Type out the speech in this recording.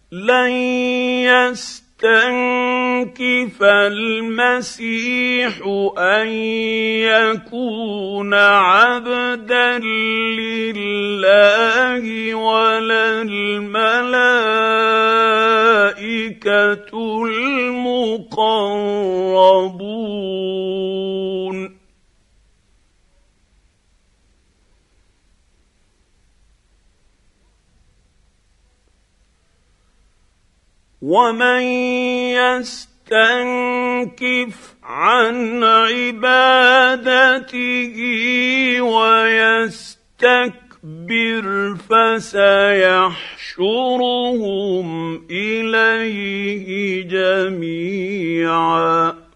لن يستنكف المسيح أن يكون عبدا لله ولا الملائكة المقربون. ومن يستنكف عن عبادته ويستكبر فسيحشرهم إليه جميعا.